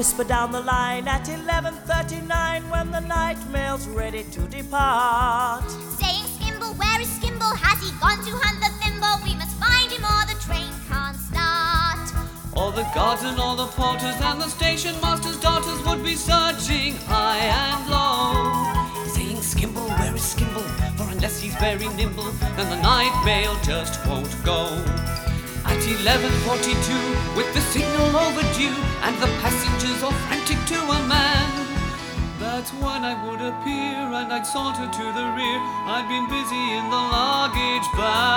whisper down the line at 11:39 when the night mail's ready to depart. Saying, Skimble, where is Skimble? Has he gone to hunt the thimble? We must find him or the train can't start. All the guards and all the porters and the station master's daughters would be searching high and low, saying, Skimble, where is Skimble? For unless he's very nimble, then the night mail just won't go. At 11:42, with the signal overdue and the passengers all frantic to a man, that's when I would appear and I'd saunter to the rear. I'd been busy in the luggage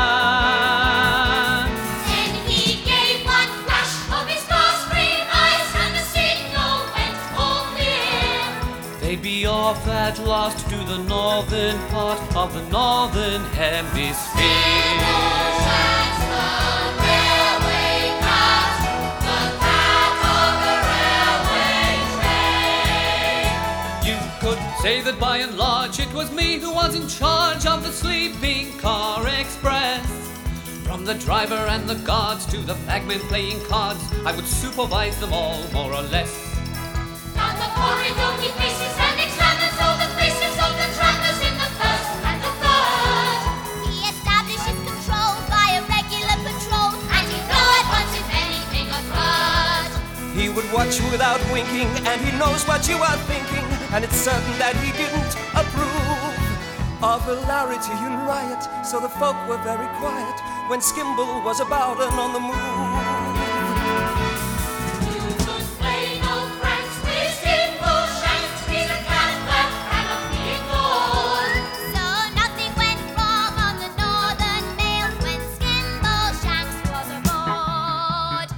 van. Then he gave one flash of his glass green eyes and the signal went all clear. They'd be off at last to the northern part of the northern hemisphere. Say that by and large it was me who was in charge of the sleeping car express. From the driver and the guards to the bagmen playing cards, I would supervise them all, more or less. Down the corridor he faces and examines all the faces of the travelers in the first and the third. He establishes control by a regular patrol, and he'd know at once if anything occurred. He would watch without winking, and he knows what you are thinking, and it's certain that he didn't approve of hilarity and riot, so the folk were very quiet when Skimble was about and on the move. You could play no pranks with Skimble Shanks. He's a cat that cannot be ignored. So nothing went wrong on the Northern Mail when Skimble Shanks was aboard.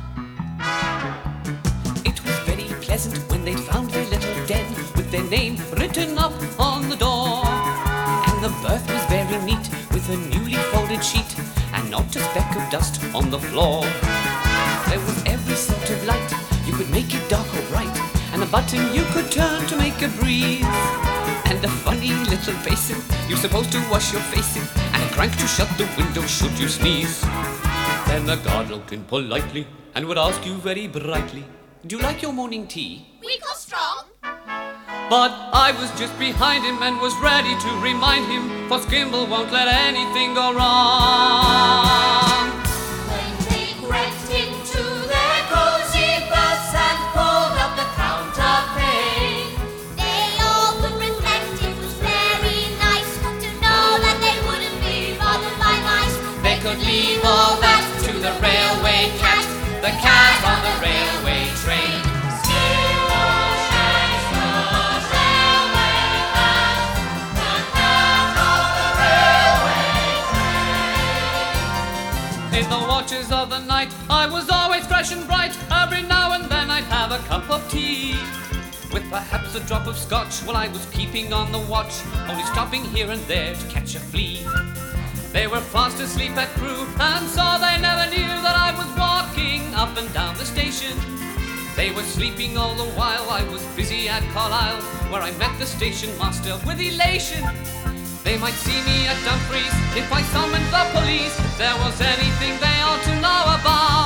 It was very pleasant when they found their little den with their name written up on the door. And the berth was very neat with a newly folded sheet and not a speck of dust on the floor. There was every sort of light, you could make it dark or bright, and a button you could turn to make it breathe. And a funny little basin you're supposed to wash your face in, and a crank to shut the window should you sneeze. Then the guard looked in politely and would ask you very brightly, do you like your morning tea? Weak or strong? But I was just behind him and was ready to remind him, for Skimble won't let anything go wrong. When they crept into their cozy berths and pulled up the counterpane, they all could reflect it was very nice to know that they wouldn't be bothered by mice. They could leave all that to the railway cat, the cat on the railway train. In the watches of the night, I was always fresh and bright. Every now and then I'd have a cup of tea, with perhaps a drop of scotch while I was keeping on the watch, only stopping here and there to catch a flea. They were fast asleep at Crewe, and so they never knew that I was walking up and down the station. They were sleeping all the while I was busy at Carlisle, where I met the station master with elation. They might see me at Dumfries if I summoned the police, if there was anything they ought to know about.